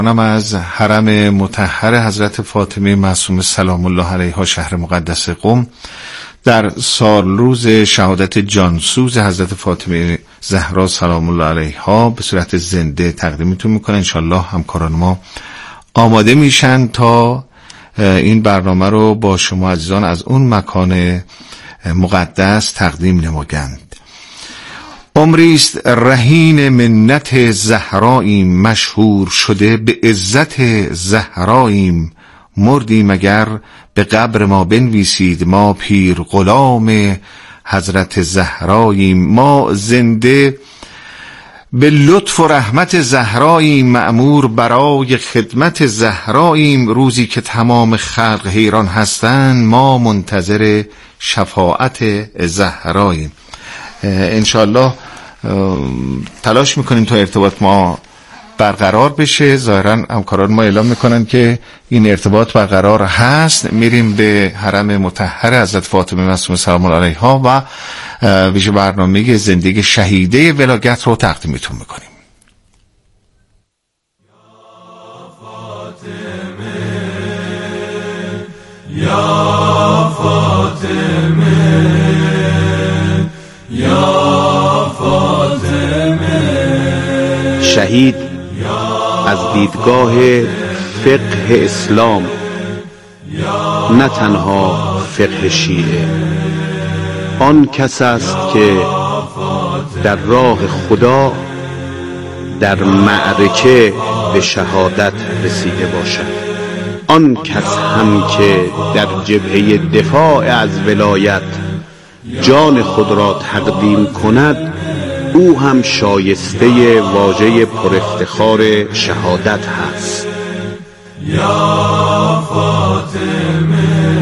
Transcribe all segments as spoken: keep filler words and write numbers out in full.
منم از حرم مطهر حضرت فاطمه معصومه سلام الله علیها شهر مقدس قم در سال روز شهادت جانسوز حضرت فاطمه زهرا سلام الله علیها به صورت زنده تقدیمتون میکنه. انشالله همکاران ما آماده میشن تا این برنامه رو با شما عزیزان از اون مکان مقدس تقدیم نمایند. عمریست رهین منت زهراییم، مشهور شده به عزت زهراییم. مردیم اگر به قبر ما بنویسید، ما پیر غلام حضرت زهراییم. ما زنده به لطف و رحمت زهراییم، مأمور برای خدمت زهراییم. روزی که تمام خلق حیران هستند، ما منتظر شفاعت زهراییم. انشالله تلاش میکنیم تا ارتباط ما برقرار بشه. ظاهرا همکاران ما اعلام میکنن که این ارتباط برقرار هست. میریم به حرم مطهر حضرت فاطمه معصومه سلام الله علیها و ویژه برنامه زندگی شهیده ولایت رو تقدیمتون میکنیم. یا فاطمه یا فاطمه. شهید از دیدگاه فقه اسلام، نه تنها فقه شیعه، آن کس است که در راه خدا در معرکه به شهادت رسیده باشد. آن کس هم که در جبهه دفاع از ولایت جان خود را تقدیم کند، او هم شایسته واژه پر افتخار شهادت هست. یا فاطمه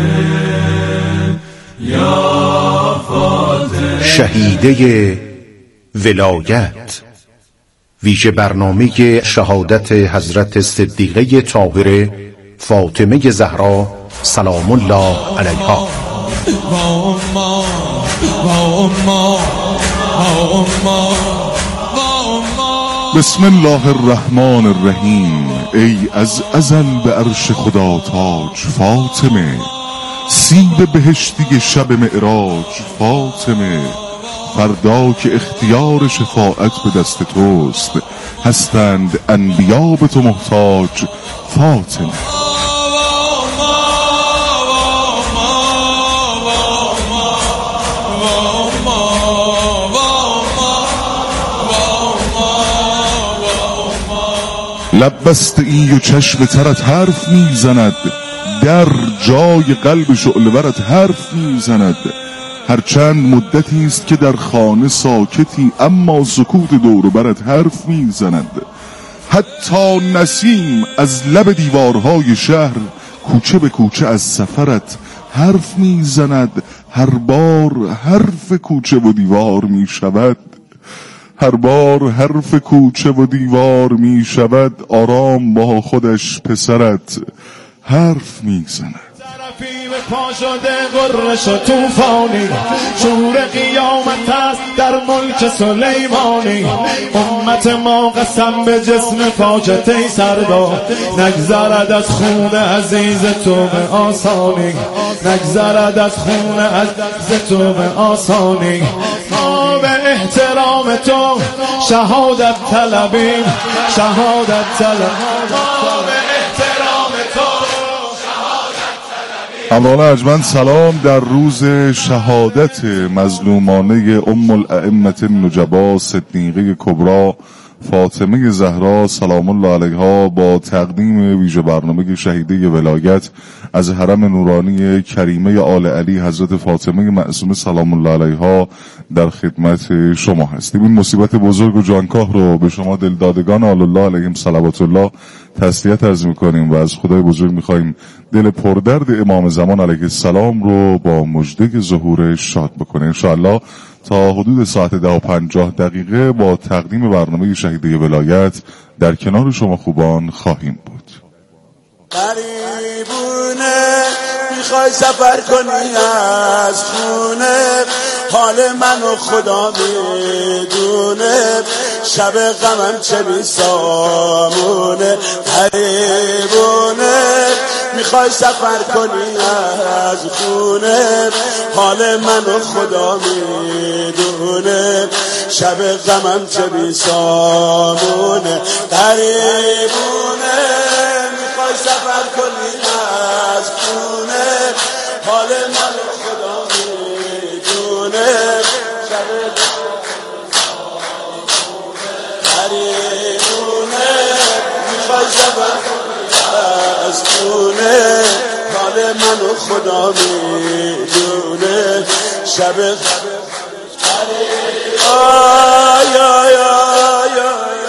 یا فاطمه. شهیده ولایت، ویژه برنامه شهادت حضرت صدیقه طاهره فاطمه زهرا سلام الله علیها. بسم الله الرحمن الرحیم. ای از ازل به عرش خدا تاج فاطمه، سیب بهشتی شب معراج فاطمه. فردا که اختیار شفاعت به دست توست، هستند انبیا به تو محتاج فاطمه. لب بسته ای و چشم ترت حرف میزند، در جای قلب شعله ورت حرف میزند. هرچند مدتی است که در خانه ساکتی، اما سکوت دور و برت حرف میزند. حتی نسیم از لب دیوارهای شهر، کوچه به کوچه از سفرت حرف میزند. هر بار حرف کوچه و دیوار میشود، هر بار حرف کوچه و دیوار می شود. آرام با خودش پسرت حرف می زند. طرفی به پا شده غرش و توفانی، شور قیامت است در ملک سلیمانی. امت ما قسم به جسم پاکت ای سردار، نگذرد از خون عزیز تو به آسانی، نگذرد از خون عزیز تو به آسانی. ما به احترام تو شهادت طلبیم، شهادت طلبیم. ما به احترام تو همراهان ارجمند سلام. در روز شهادت مظلومانه ام الائمه النجبا صدیقه کبری فاطمه زهرا سلام الله علیها، با تقدیم ویژه برنامه شهیده ولایت از حرم نورانی کریمه آل علی حضرت فاطمه معصومه سلام الله علیها در خدمت شما هستیم. این مصیبت بزرگ و جانکاه رو به شما دلدادگان آل الله علیهم صلوات الله تسلیت عرض میکنیم و از خدای بزرگ میخواییم دل پردرد امام زمان علیه السلام رو با مژده ظهورش شاد بکنه. انشاءالله تا حدود ساعت ده و پنجاه دقیقه با تقدیم برنامه شهیده ولایت در کنار شما خوبان خواهیم بود. قریبونه میخوای سفر کنی از خونه، حال منو خدا میدونه. شب غمم چه بی سامونه حیبونه میخوای سفر کنی از خونه حال منو خدا میدونه شب غمم چه بی سامونه حیبونه میخوای سفر کنی از خونه حال منو خدا میدونه شب حیبونه میخوای سفر از خونه حال منو خدا میدونه شب آی آی آی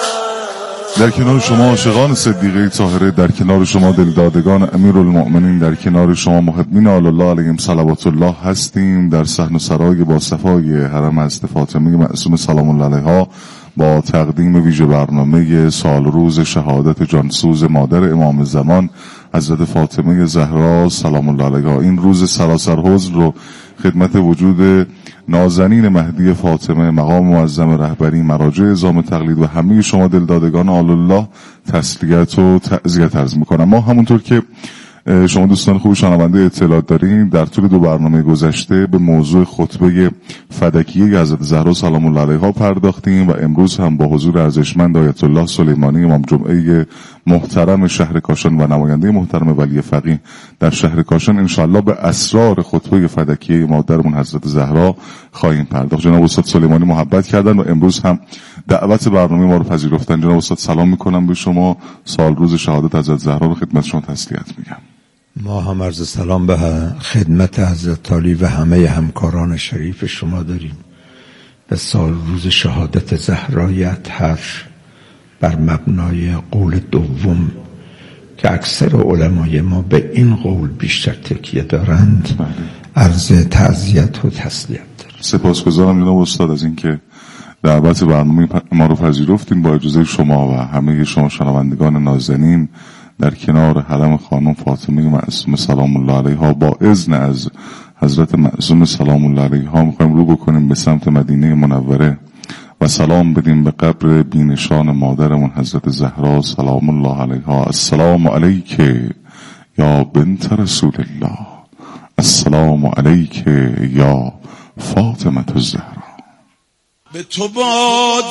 در کنار شما عاشقان صدیقه طاهره، در کنار شما دلدادگان امیرالمؤمنین، در کنار شما محبین آل الله علیهم صلوات الله هستیم در صحن و سرای با صفای حرم حضرت فاطمه معصومه سلام الله علیها با تقدیم ویژه برنامه سال روز شهادت جانسوز مادر امام زمان حضرت فاطمه زهرا سلام الله علیها. این روز سراسر حزن رو خدمت وجود نازنین مهدی فاطمه مقام معظم رهبری مراجع اعزام تقلید و همه شما دلدادگان آل الله تسلیت و تعزیت عرض میکنم. ما همونطور که شما دوستان خوب شنونده اطلاعات دارین در طول دو برنامه گذشته به موضوع خطبه فدکیه حضرت زهرا سلام الله علیها پرداختیم و امروز هم با حضور ارزشمند آیت الله سلیمانی امام جمعه محترم شهر کاشان و نماینده محترم ولی فقیه در شهر کاشان انشاءالله به اسرار خطبه فدکیه مادرمون حضرت زهرا خواهیم پرداخت. جناب استاد سلیمانی محبت کردن و امروز هم دعوت برنامه ما رو پذیرفتن. جناب استاد سلام میکنم به شما، سال روز شهادت حضرت زهرا رو خدمت شما تسلیت میگم. ما هم عرض سلام به خدمت حضرت علی و همه همکاران شریف شما داریم به سال روز شهادت زهرای اطهر بر مبنای قول دوم که اکثر علمای ما به این قول بیشتر تکیه دارند عرض تعزیت و تسلیت دارم. سپاسگزارم جناب استاد از اینکه دعوت برنامه ما رو پذیرفتین. با اجازه شما و همه شما شنوندگان نازنین در کنار حرم خانم فاطمه معصومه سلام الله علیها با اذن از حضرت معصومه سلام الله علیها میخوایم رو بکنیم به سمت مدینه منوره و سلام بدیم به قبر بینشان مادرمون حضرت زهرا سلام الله علیها. السلام علیک یا بنت رسول الله، السلام علیک یا فاطمه الزهرا. به تو باد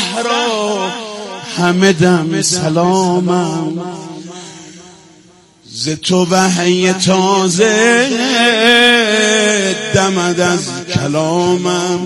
زهرا همه دم سلامم، ز تو وحی تازه دمد از کلامم.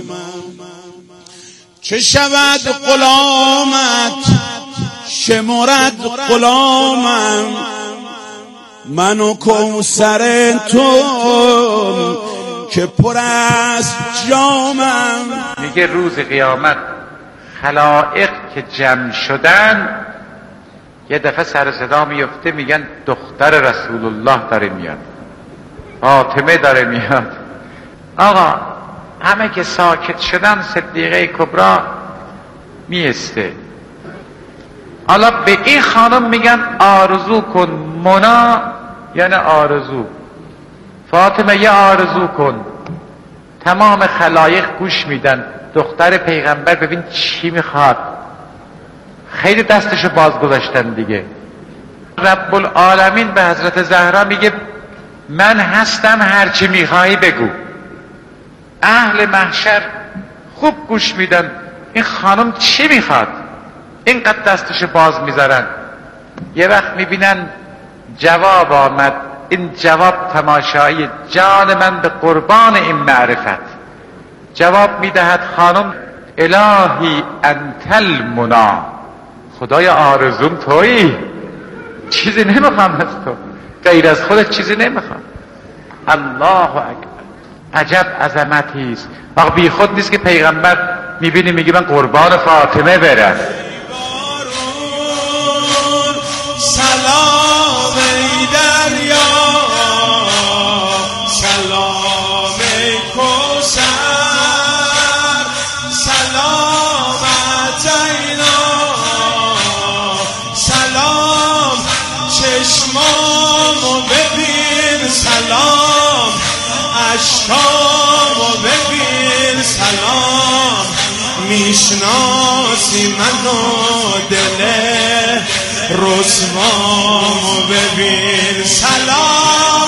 چه شود غلامت شمرد غلامم، من و کوثر تو که پر از جامم. میگه روز قیامت خلائق که جمع شدن یه دفعه سر صدا میفته میگن دختر رسول الله داره میاد، فاطمه داره میاد. آقا همه که ساکت شدن صدیقه کبرا میسته. حالا به این خانم میگن آرزو کن، منا یعنی آرزو، فاطمه یه آرزو کن. تمام خلایق گوش میدن. دختر پیغمبر ببین چی میخواد، خیلی دستشو باز گذاشتن دیگه. رب العالمین به حضرت زهرا میگه من هستم، هرچی میخوایی بگو. اهل محشر خوب گوش میدن این خانم چی میخواد، اینقدر دستشو باز میذارن. یه وقت میبینن جواب آمد، این جواب تماشایی جان من به قربان این معرفت. جواب میدهد خانم الهی انت المنا، خدای آرزوم تویی، چیزی نمیخوام از تو، غیر از خودت چیزی نمیخوام. الله اکبر، عجب عظمتی است. آقا بی خود نیست که پیغمبر میبینی میگه من قربان فاطمه برم. سلام ای دریا، سلام ای کوثر، سلامت اینا، سلام چشمامو ببین، سلام اشکامو ببین، سلام میشناسی راستی منو دل رسوامو ببین سلام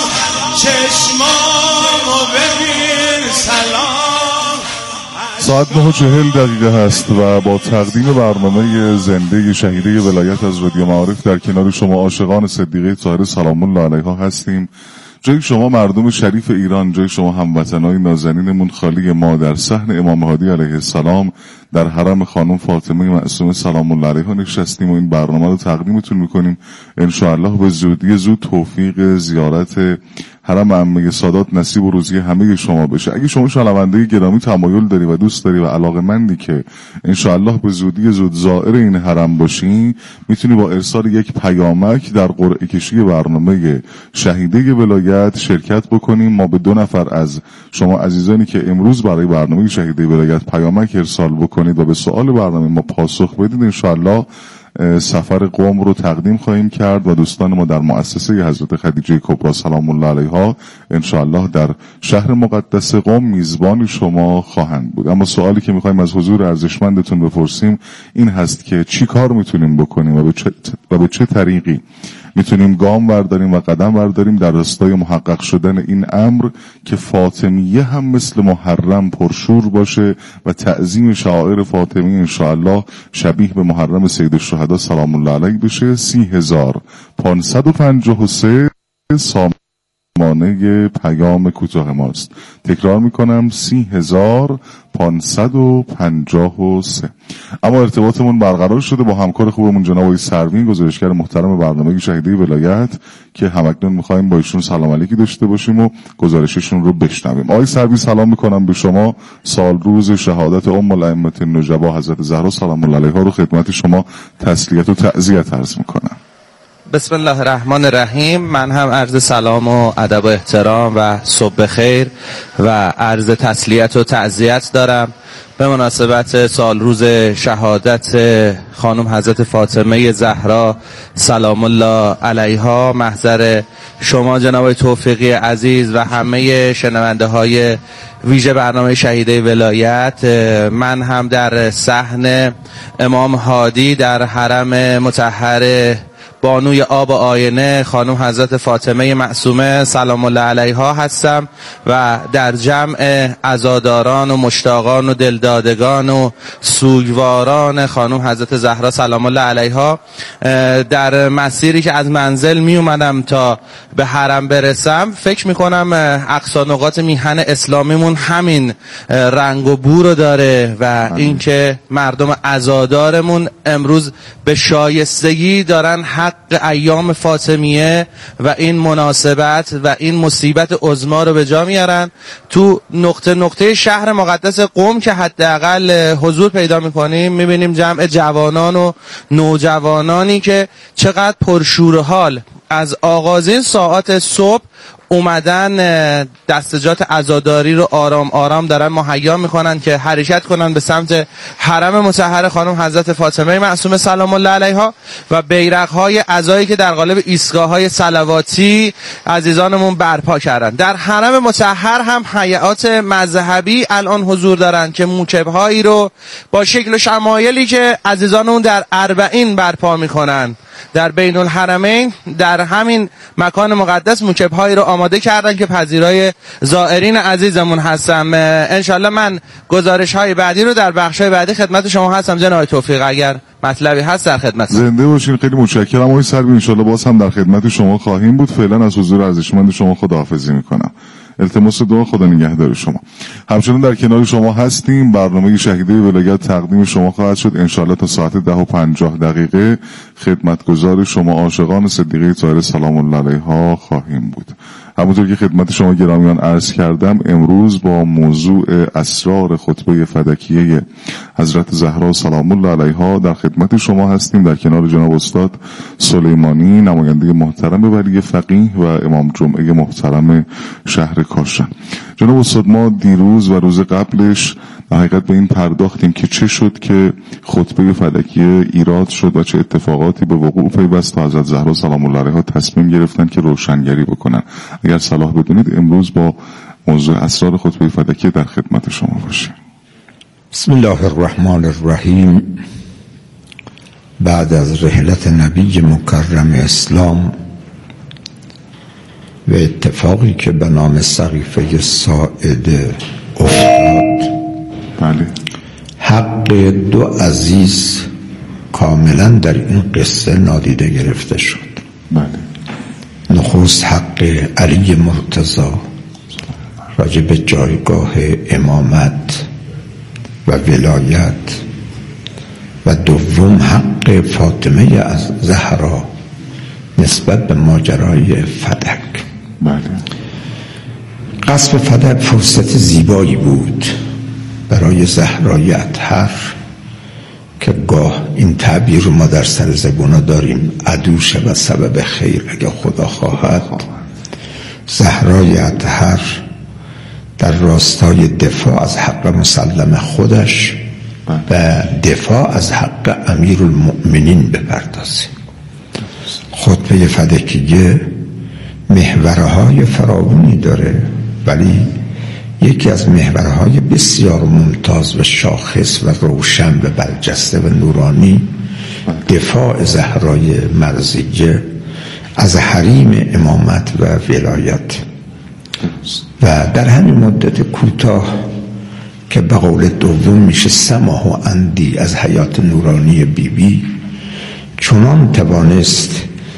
چشمامو ببین سلام. ساعت نه و چهل دقیقه هست و با تقدیم برنامه زنده شهیده ولایت از رادیو معارف در کنار شما عاشقان صدیقه طاهره سلام الله علیها هستیم. جای شما مردم شریف ایران، جای شما هموطنای نازنینمون خالی ما در صحن امام هادی علیه السلام در حرم خانم فاطمه معصومه سلام الله علیها نشستیم و این برنامه رو تقدیمتون میکنیم. انشاءالله به زودی زود توفیق زیارت حرم عمه سادات نصیب و روزی همه شما بشه. اگه شما شنونده گرامی تمایل داری و دوست داری و علاقه‌مندی که انشاءالله به زودی زود زائر این حرم باشی، میتونی با ارسال یک پیامک در قرعه کشی برنامه شهیده ولایت شرکت بکنیم. ما به دو نفر از شما عزیزانی که امروز برای برنامه شهیده ولایت پیامک ارسال بکنید و به سوال برنامه ما پاسخ بدید، انشاءالله سفر قم رو تقدیم خواهیم کرد و دوستان ما در مؤسسه حضرت خدیجه کبری سلام الله علیها انشاءالله در شهر مقدس قم میزبان شما خواهند بود. اما سوالی که میخوایم از حضور ارزشمندتون بپرسیم این هست که چی کار میتونیم بکنیم و به چه, و به چه طریقی میتونیم گام برداریم و قدم برداریم در راستای محقق شدن این امر که فاطمیه هم مثل محرم پرشور باشه و تعظیم شعائر فاطمیه انشاءالله شبیه به محرم سید الشهدا سلام الله علیه بشه. سی هزار پانصد و پنجاه و سه سامانه پیام کوتاه ماست. تکرار میکنم سی هزار پانصد و پنجاه و سه. اما ارتباطمون برقرار شده با همکار خوبمون جناب آقای سروین، گزارشگر محترم برنامه شهیده ولایت که همکنون میخوایم با ایشون سلام علیکی داشته باشیم و گزارششون رو بشنویم. آقای سروین سلام میکنم به شما. سال روز شهادت ام الائمه النجبا حضرت زهرا سلام الله علیها رو خدمت شما تسلیت و تعزیت عرض میکنم. بسم الله الرحمن الرحیم. من هم عرض سلام و ادب و احترام و صبح بخیر و عرض تسلیت و تعزیت دارم به مناسبت سال روز شهادت خانم حضرت فاطمه زهرا سلام الله علیها. محضر شما جناب توفیقی عزیز و همه شنونده های ویژه برنامه شهیده ولایت، من هم در صحن امام هادی در حرم مطهر بانوی آب و آینه خانم حضرت فاطمه معصومه سلام الله علیها هستم و در جمع عزاداران و مشتاقان و دلدادگان و سوگواران خانم حضرت زهرا سلام الله علیها در مسیری که از منزل می اومدم تا به حرم برسم فکر می کنم اقصا نقاط میهن اسلامیمون همین رنگ و بو رو داره و اینکه مردم عزادارمون امروز به شایستگی دارن حق ایام فاطمیه و این مناسبت و این مصیبت عظما رو به جا میارن. تو نقطه نقطه شهر مقدس قم که حداقل حضور پیدا میکنیم میبینیم جمع جوانان و نوجوانانی که چقدر پرشور حال از آغازین ساعات صبح اومدن دستجات عزاداری رو آرام آرام دارن مهیا میکنن که حرکت کنن به سمت حرم مطهر خانم حضرت فاطمه معصومه سلام الله علیها و بیرق‌های عزایی که در قالب ایستگاه‌های صلواتی عزیزانمون برپا کردن. در حرم مطهر هم هیئات مذهبی الان حضور دارن که موکب‌هایی رو با شکل و شمایلی که عزیزانمون در اربعین برپا میکنن در بین الحرمین در همین مکان مقدس موکب‌هایی رو آماده کردن که پذیرای زائرین عزیزمون هستم. انشالله من گزارش‌های بعدی رو در بخش‌های بعدی خدمت شما هستم. جناب توفیق اگر مطلبی هست در خدمت. زنده باشین. خیلی متشکرم آقای سروی. انشالله باز هم در خدمت شما خواهیم بود. فعلا از حضور ارزشمند شما خداحافظی میکنم. التماس دعا خدا نگهدار شما. همچنان در کنار شما هستیم. برنامه شهیده ولایت تقدیم شما خواهد شد انشالله تا ساعت ده و پنجاه دقیقه خدمتگزار شما عاشقان صدیقه طاهره سلام الله علیها خواهیم بود. همونطور که خدمت شما گرامیان عرض کردم امروز با موضوع اسرار خطبه فدکیه حضرت زهرا سلام الله علیها در خدمت شما هستیم در کنار جناب استاد سلیمانی نماینده محترم ولی فقیه و امام جمعه محترم شهر کاشان. جناب استاد ما دیروز و روز قبلش در حقیقت به این پرداختیم که چه شد که خطبه فدکیه ایراد شد و چه اتفاقاتی به وقوع پیوست تا حضرت زهرا سلام الله علیها تصمیم گرفتن که روشنگری بکنن. اگر صلاح بدونید امروز با موضوع اسرار خطبه فدکیه در خدمت شما باشیم. بسم الله الرحمن الرحیم. بعد از رحلت نبی مکرم اسلام و اتفاقی که به نام سقیفه ساعده افتاد، بله. حق دو عزیز کاملا در این قصه نادیده گرفته شد. بله. نخست حق علی مرتضی راجع به جایگاه امامت و ولایت، و دوم حق فاطمه از زهرا نسبت به ماجرای فدک. بله. قصف فدک فرصت زیبایی بود برای زهرای اطهر که گاه این تعبیر رو ما در سر زبونا داریم، عدو شود سبب خیر اگه خدا خواهد. زهرای اطهر در راستای دفاع از حق مسلم خودش و دفاع از حق امیر المؤمنین بپردازه. خطبه فدکیه محورهای فراوانی داره، ولی یکی از محورهای بسیار ممتاز و شاخص و روشن و برجسته و نورانی دفاع زهرای مرضیه از حریم امامت و ولایت. و در همین مدت کوتاه که به قول دوم میشه سماه و اندی از حیات نورانی بی بی، چنان توانست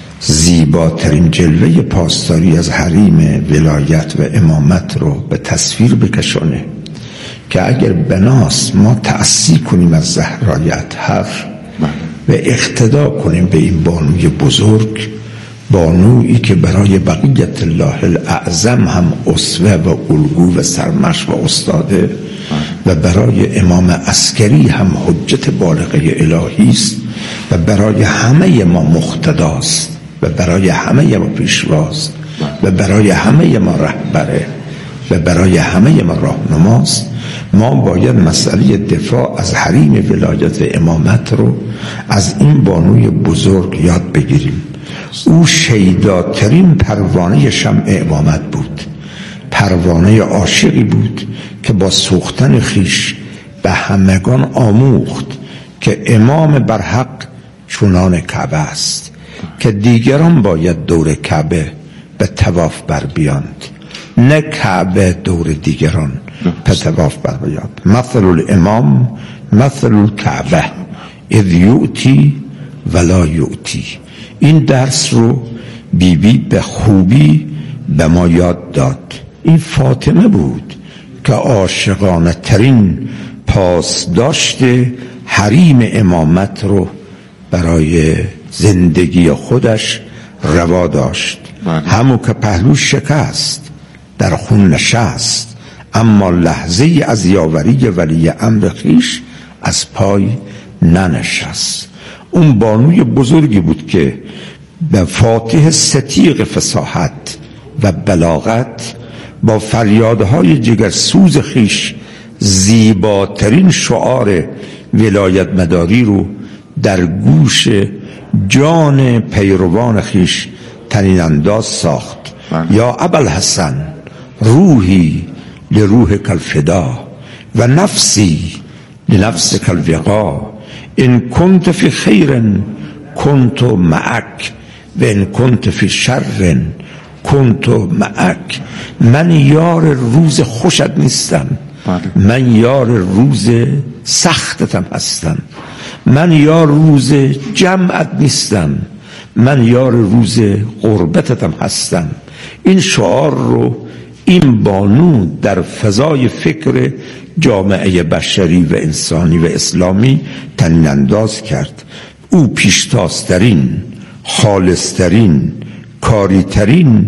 زیباترین جلوه پاسداری از حریم ولایت و امامت رو به تصویر بکشانه که اگر بناست ما تأسی کنیم از زهرای اطهر و اقتدا کنیم به این بانوی بزرگ، بانویی که برای بقیت الله الاعظم هم اسوه و الگو و سرمشق و استاده و برای امام عسکری هم حجت بالغه الهی است و برای همه ما مقتداست و برای همه ما پیشواست و برای همه ما رهبره و برای همه ما راهنماست. ما باید مسئله دفاع از حریم ولایت و امامت رو از این بانوی بزرگ یاد بگیریم. او شیداترین پروانه شمع امامت بود، پروانه عاشقی بود که با سوختن خیش به همگان آموخت که امام برحق چونان کعبه است که دیگران باید دور کعبه به طواف بر بیاند، نه کعبه دور دیگران به طواف بر بیاند. مثل الامام مثل الکعبه اذ یؤتی ولا یؤتی. این درس رو بی بی به خوبی به ما یاد داد. این فاطمه بود که عاشقانه ترین پاس داشته حریم امامت رو برای زندگی خودش روا داشت. همون که پهلو شکست در خون نشست، اما لحظه از یاوری ولی امر خیش از پای ننشست. اون بانوی بزرگی بود که به فاتح ستیغ فصاحت و بلاغت با فریادهای جگرسوز خیش زیباترین شعار ولایت مداری رو در گوش جان پیروان خیش تنین انداز ساخت. یا ابوالحسن روحی لروح کالفدا و نفسی لنفس کالوقا، ان کنت فی خیر کنت معک و ان کنت فی شر کنت معک. من یار روز خوشت نیستم، من یار روز سختتم هستم، من یار روز جمعت نیستم، من یار روز غربتتم هستم. این شعار رو این بانو در فضای فکر جامعه بشری و انسانی و اسلامی تنین انداز کرد. او پیشتازترین، خالصترین، کاریترین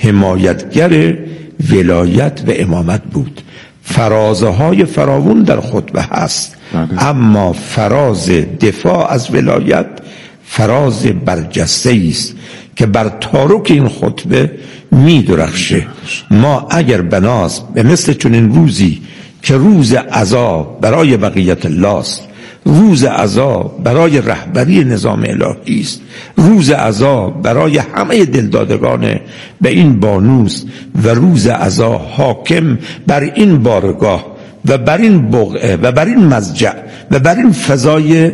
حمایتگر ولایت و امامت بود. فرازه های فراوون در خطبه هست، اما فراز دفاع از ولایت فراز برجسته است که بر تارک این خطبه می درخشه. ما اگر بناس به مثل چنین روزی که روز عزا برای بقیت الله است، روز عزا برای رهبری نظام الهی است، روز عزا برای همه دلدادگان به این بانوست و روز عزا حاکم بر این بارگاه و بر این بقعه و بر این مضجع و بر این فضای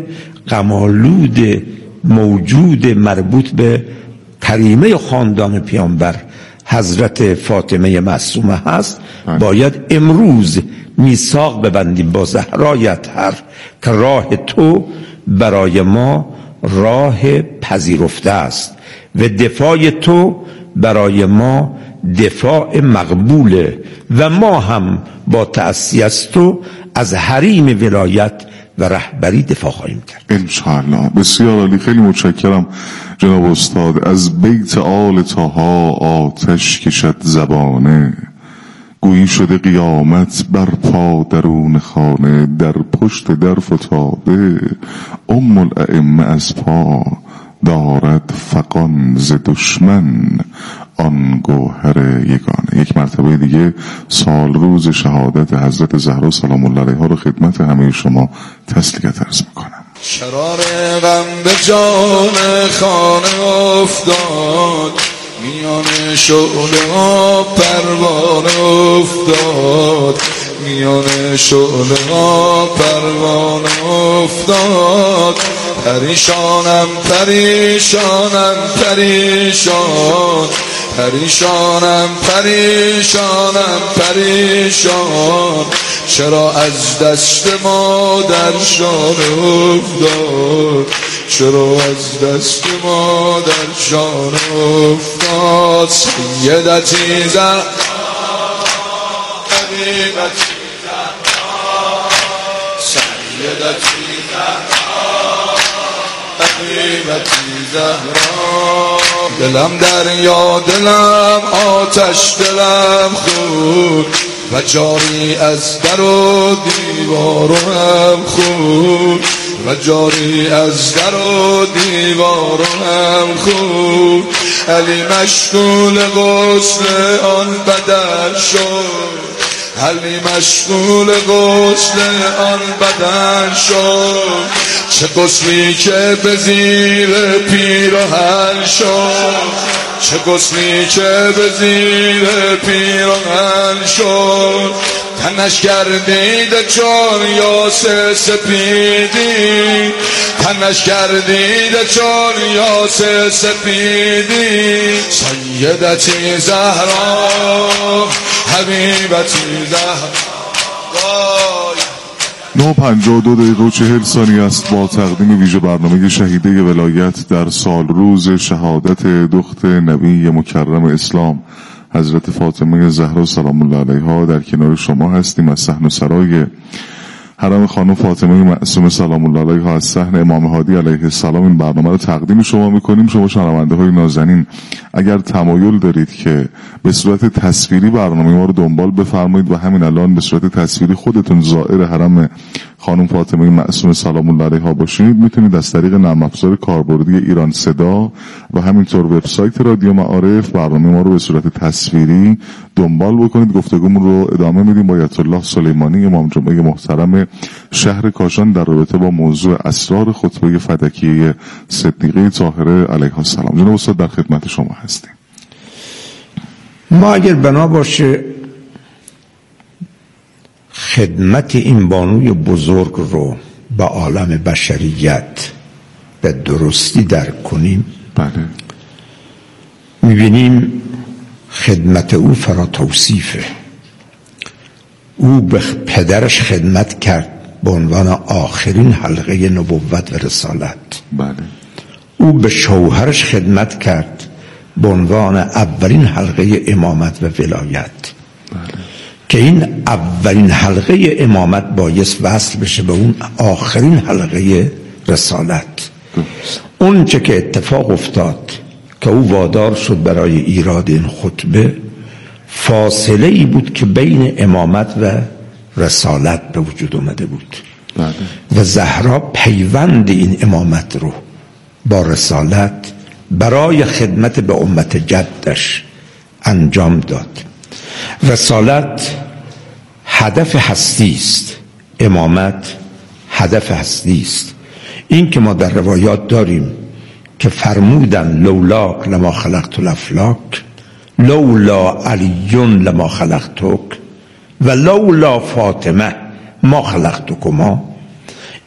غم‌آلود موجود مربوط به کریمه خاندان پیامبر حضرت فاطمه معصومه هست، باید امروز میثاق ببندیم با زهرای اطهر که راه تو برای ما راه پذیرفته است و دفاع تو برای ما دفاع مقبوله و ما هم با تأسی از تو از حریم ولایت و رهبری دفاع خواهیم کرد انشاءالله. بسیار عالی، خیلی متشکرم جناب استاد. از بیت آل طاها آتش کشد زبانه، گویی شده قیامت بر پا درون خانه، در پشت در فتاده ام الائمه از پا، دارد فغان ز دشمن آن گوهر یگانه. یک مرتبه دیگه سال روز شهادت حضرت زهرا سلام الله علیها رو خدمت همه شما تسلیت عرض میکنم. شرار غم به جان خانه افتاد، میان شعله ها پروانه افتاد، میان شعله ها پروانه افتاد. پریشانم پریشانم پریشان، پریشانم پریشانم پریشان، چرا از دست مادر شانه افتاد، چرا از دست مادر شانه افتاد. سیدتی زهرا حبیبتی زهرا، سیدتی زهرا حبیبتی زهرا. دلم دریا دلم آتش دلم خون، و جاری از در و دیوار هم خون، و جاری از در و دیوار هم خون. علی مشغول غسل آن بدن شد، علی مشغول غسل آن بدن شد. چه غسلی که به زیر پیراهن شد، چه غسلی که به زیر پیراهن شد. تنش گردید چون یاس سپیدی، تنش گردید چون یاس سپیدی. سیدتی زهرا حبیبتی زهرا. نه پنجاه و دو دقیقه و چهل ثانیه است با تقدیم ویژه برنامه شهیده ولایت در سال روز شهادت دختر نبی مکرم اسلام حضرت فاطمه زهرا سلام الله علیها در کنار شما هستیم. از صحن و سرای حرم خانم فاطمه معصومه سلام الله علیها، از صحن امام هادی علیه السلام این برنامه رو تقدیم شما میکنیم. شما شنونده های نازنین اگر تمایل دارید که به صورت تصویری برنامه ما رو دنبال بفرمایید و همین الان به صورت تصویری خودتون زائر حرم خانم فاطمه معصومه سلام الله علیها باشید، میتونید از طریق نرم افزار کاربردی ایران صدا و همینطور وبسایت رادیو معارف برنامه ما رو به صورت تصویری دنبال بکنید. گفتگومون رو ادامه میدیم با آیت الله سلیمانی امام جمعه محترم شهر کاشان در رابطه با موضوع اسرار خطبه فدکیه صدیقه طاهره علیها السلام. جناب استاد در خدمت شما هستیم. ما اگر بنا باشه خدمت این بانوی بزرگ رو به عالم بشریت به درستی درک کنیم، بله میبینیم خدمت او فرا توصیفه. او به پدرش خدمت کرد به عنوان آخرین حلقه نبوت و رسالت. بله. او به شوهرش خدمت کرد به عنوان اولین حلقه امامت و ولایت. بله. که این اولین حلقه امامت بایست وصل بشه به اون آخرین حلقه رسالت. اون چه که اتفاق افتاد که او وادار شد برای ایراد این خطبه، فاصله ای بود که بین امامت و رسالت به وجود اومده بود. بله. و زهرا پیوند این امامت رو با رسالت برای خدمت به امت جدش انجام داد. رسالت هدف هستی است، امامت هدف هستی است. این که ما در روایات داریم که فرمودن لولا لما خلقت الافلاک، لولا علی لما خلقتک و لولا فاطمه ما خلقتکما.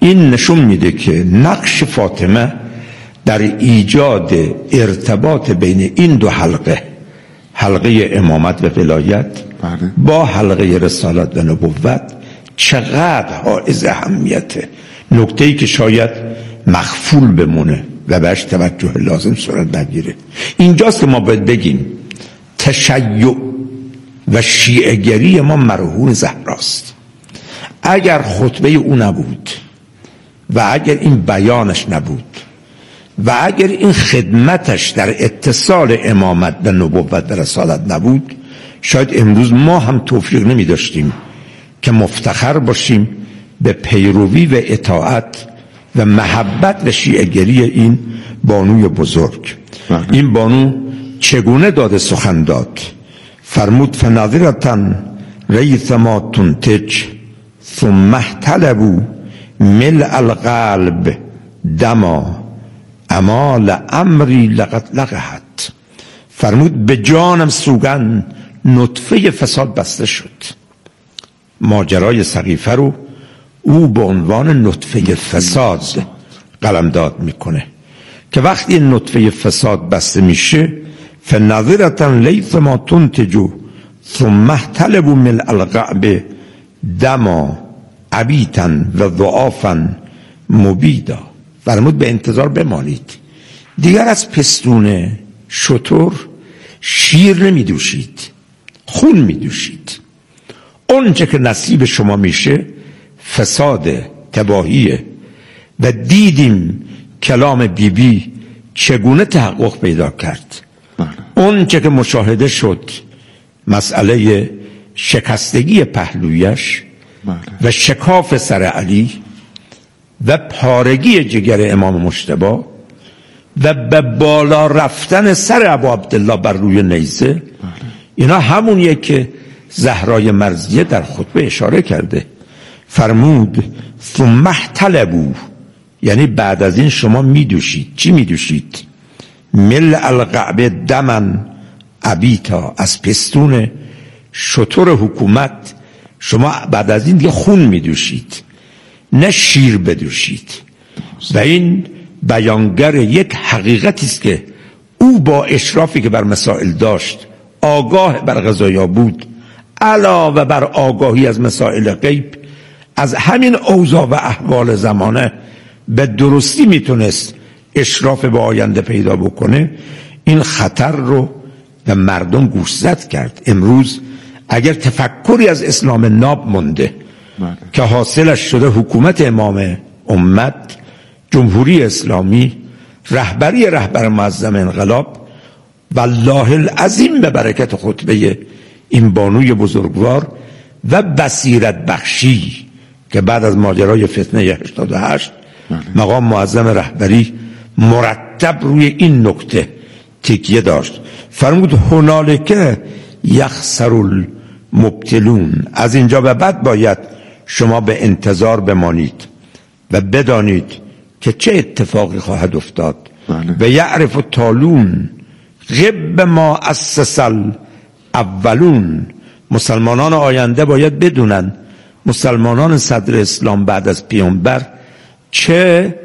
این نشون میده که نقش فاطمه در ایجاد ارتباط بین این دو حلقه، حلقه امامت و ولایت بله. با حلقه رسالت و نبوت چقدر حائز اهمیته. نکته‌ای که شاید مخفول بمونه و بهش توجه لازم صورت نگیره اینجاست که ما باید بگیم تشیع و شیعه‌گری ما مرهون زهراست. اگر خطبه او نبود و اگر این بیانش نبود و اگر این خدمتش در اتصال امامت و نبوت و رسالت نبود، شاید امروز ما هم توفیق نمی داشتیم که مفتخر باشیم به پیروی و اطاعت و محبت و شیعه‌گری این بانوی بزرگ. این بانو چگونه داده سخن داد؟ فرمود فناظرتن ریث ما تنتج ثم احتلبوا ملء القلب دما امال امری لقد لقحت. فرمود به جانم سوگن نطفه فساد بسته شد. ماجرای سقیفه رو او به عنوان نطفه فساد قلمداد میکنه که وقتی نطفه فساد بسته میشه فنظرتن لیث ما تنتجو ثم احتلبوا ملء القعب دما عبیتا و ضعافا مبیدا. فرمود به انتظار بمانید، دیگر از پستون شتر شیر نمی دوشید، خون می دوشید. اون چه که نصیب شما میشه فساد تباهیه. و دیدیم کلام بی بی چگونه تحقق پیدا کرد. اون چه که مشاهده شد مسئله شکستگی پهلویش و شکاف سر علی و پارگی جگر امام مجتبی و به بالا رفتن سر ابو عبدالله بر روی نیزه، اینا همونیه که زهرای مرضیه در خطبه اشاره کرده. فرمود ثم احتلبوا، یعنی بعد از این شما میدوشید. چی میدوشید؟ مل القعب دمن عبیتا، از پستون شتر حکومت شما بعد از این دیگه خون میدوشید، نه شیر بدوشید. و این بیانگر یک حقیقتی است که او با اشرافی که بر مسائل داشت، آگاه بر قضایا بود، علاوه بر آگاهی از مسائل غیب، از همین اوضاع و احوال زمانه به درستی میتونست اشراف به آینده پیدا بکنه. این خطر رو به مردم گوشزد کرد. امروز اگر تفکری از اسلام ناب مونده ماده. که حاصلش شده حکومت امام امت، جمهوری اسلامی، رهبری رهبر معظم انقلاب، والله العظیم به برکت خطبه این بانوی بزرگوار و بصیرت بخشی که بعد از ماجرای فتنه هشتاد و هشت مقام معظم رهبری مرتب روی این نکته تکیه داشت. فرمود هنالک یخسر المبتلون، از اینجا به بعد باید شما به انتظار بمانید و بدانید که چه اتفاقی خواهد افتاد. و یعرف التالون غب ما اسس الاولون، مسلمانان آینده باید بدونن مسلمانان صدر اسلام بعد از پیامبر چه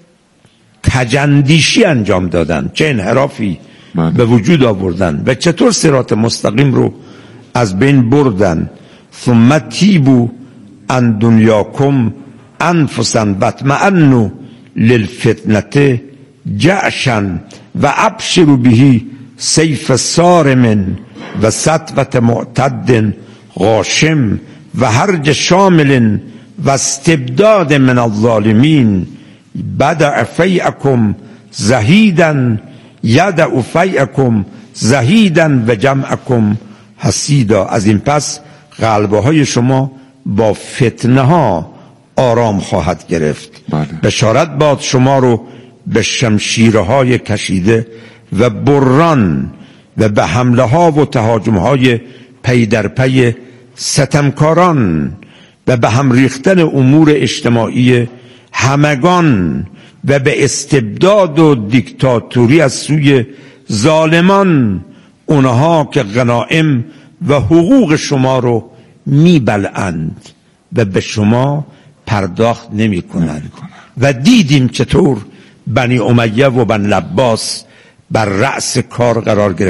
تجندیشی انجام دادن، چه انحرافی من. به وجود آوردن و چطور صراط مستقیم رو از بین بردن. ثم تیبو ان دنیاکم انفسا بطمئنو للفتنه جعشن و ابشرو بهی سیف صارم و سطوت معتد غاشم و هرج شامل و استبداد من الظالمین بدع فیعکم زهیدن یدع فیعکم زهیدن و جمعکم حسیدا. از این پس قلبه های شما با فتنه ها آرام خواهد گرفت. بله. بشارت باد شما رو به شمشیرهای کشیده و بران و به حمله ها و تهاجم های پی در پی ستمکاران و به هم ریختن امور اجتماعی همگان و به استبداد و دیکتاتوری از سوی ظالمان، اونها که غنائم و حقوق شما رو میبلعند و به شما پرداخت نمی کنند و دیدیم چطور بنی امیه و بنی العباس بر رأس کار قرار گرفت.